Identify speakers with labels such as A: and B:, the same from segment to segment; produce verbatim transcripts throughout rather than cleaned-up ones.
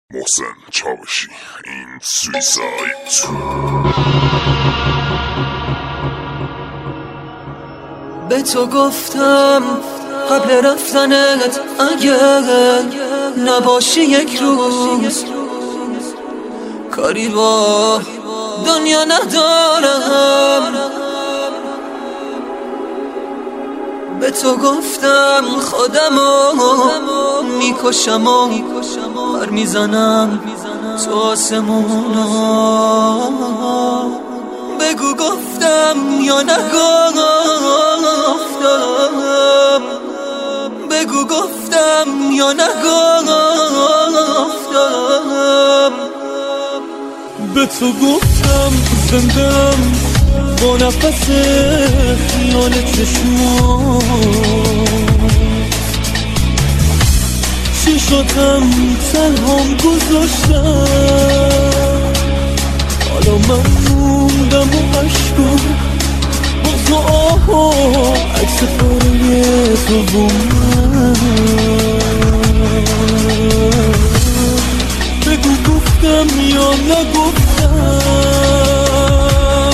A: محسن چاوشی، این سویساید.
B: به تو گفتم قبل رفتنت اگر نباشی یک روز، کاری با دنیا ندارم. به تو گفتم خودمو میکشم و پر میزنم تو آسمونا. بگو گفتم یا نگفتم، بگو گفتم یا نگفتم.
C: به تو گفتم زندم با نفس خیال چشمات، چشاتم تنهام گذاشتم. حالا من موندم و عشقو با تو آها عکس پاره تو با من. بگو گفتم یا نگفتم،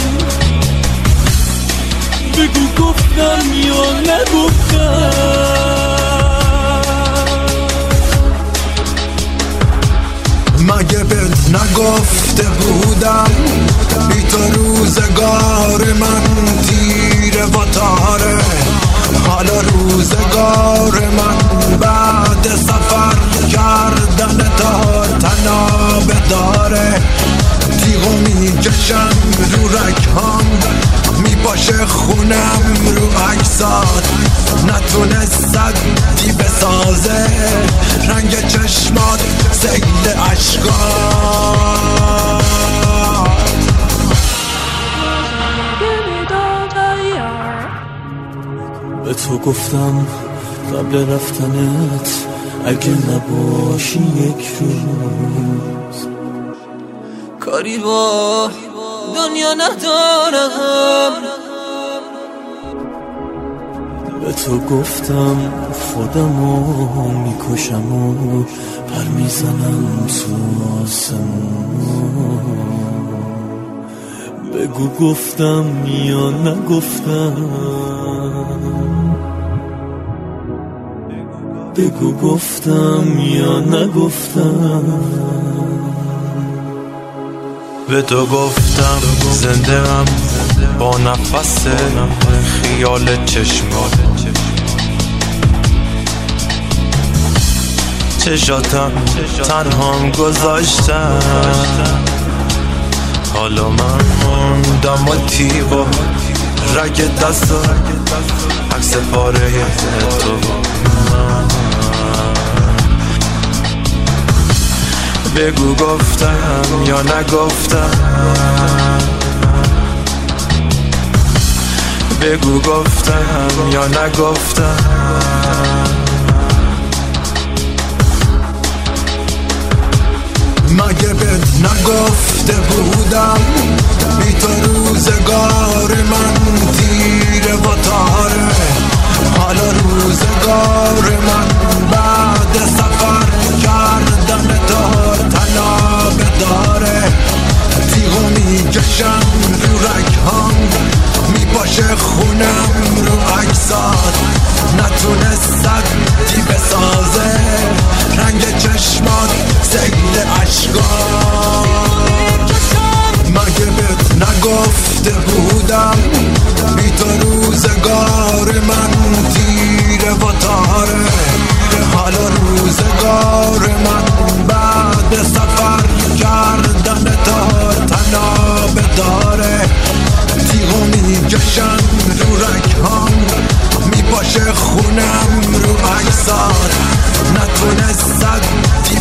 C: بگو گفتم یا نگفتم.
D: مگه بهت نگفته بودم بی تو روزگار من تیره و تاره. حالا روزگار من بعد سفر کردن تا تنابه داره. تیغو میکشم رو رکام، میپاشه خونم رو عکسات. نتونستد دی بسازه رنگ چشمات سیل عشقات.
C: به تو گفتم قبل رفتنت اگه نباشی یک روز،
B: کاری با دنیا ندارم.
C: به تو گفتم خودمو میکشم و پر میزنم تو آسمون. بگو گفتم یا نگفتم، بگو گفتم یا نگفتم.
E: به تو گفتم زنده‌ام با نفس خیال چشمات، چشاتم تنهام گذاشتم. حالا من موندم و تیغا رگ دست و عکس پاره تو. بگو گفتم یا نگفتم، بگو گفتم یا نگفتم.
D: مگه بهت نگفته بودم بی تو روزگار من تیره و تاره. حالا روزگار من بعد سفر کردن تا تنابه داره. تیغو میکشم رو رکام، میپاشه خونم رو عکسات. نتونستد دی بسازه رنگ چشمات سیل عشقات. مگه بهت نگفته بودم بی تو روزگار من تیره و تاره. حالا روزگار من بعد سفر کردن تا تنابه داره. تیغو میکشم رو رکام، میپاشه خونم رو عکسات. نتونستد دی